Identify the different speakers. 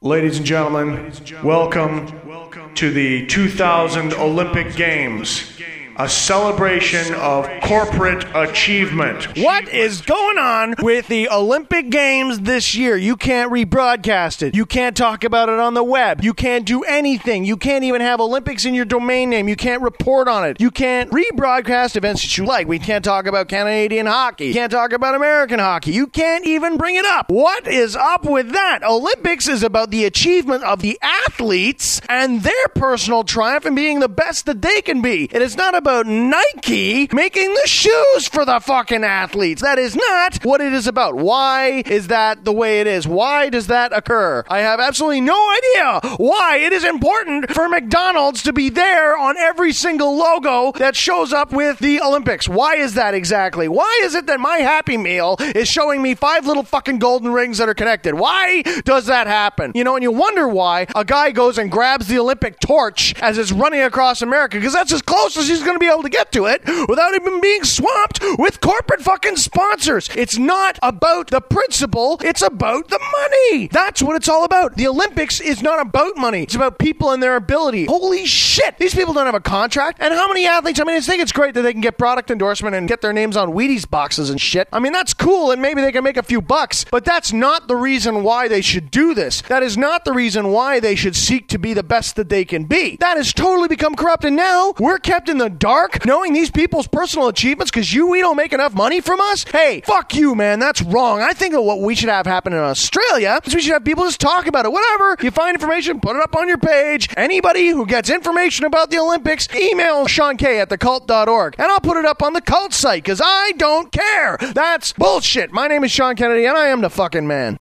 Speaker 1: Ladies and gentlemen, welcome to the 2000 Olympic Games, a celebration of corporate achievement.
Speaker 2: What is going on with the Olympic Games this year? You can't rebroadcast it. You can't talk about it on the web. You can't do anything. You can't even have Olympics in your domain name. You can't report on it. You can't rebroadcast events that you like. We can't talk about Canadian hockey. You can't talk about American hockey. You can't even bring it up. What is up with that? Olympics is about the achievement of the athletes and their personal triumph and being the best that they can be. It is not about Nike making the shoes for the fucking athletes. That is not what it is about. Why is that the way it is? Why does that occur? I have absolutely no idea why it is important for McDonald's to be there on every single logo that shows up with the Olympics. Why is that exactly? Why is it that my Happy Meal is showing me 5 little fucking golden rings that are connected? Why does that happen? You know, and you wonder why a guy goes and grabs the Olympic torch as it's running across America, because that's as close as he's going to be able to get to it without even being swamped with corporate fucking sponsors. It's not about the principle, it's about the money. That's what it's all about. The Olympics is not about money. It's about people and their ability. Holy shit. These people don't have a contract. And how many athletes? I mean, I think it's great that they can get product endorsement and get their names on Wheaties boxes and shit. I mean, that's cool, and maybe they can make a few bucks, but that's not the reason why they should do this. That is not the reason why they should seek to be the best that they can be. That has totally become corrupt, and now we're kept in the dark knowing these people's personal achievements because we don't make enough money from us? Hey, fuck you, man. That's wrong. I think that what we should have happen in Australia is we should have people just talk about it. Whatever. You find information, put it up on your page. Anybody who gets information about the Olympics, email Sean K at thecult.org, and I'll put it up on the Cult site because I don't care. That's bullshit. My name is Sean Kennedy, and I am the fucking man.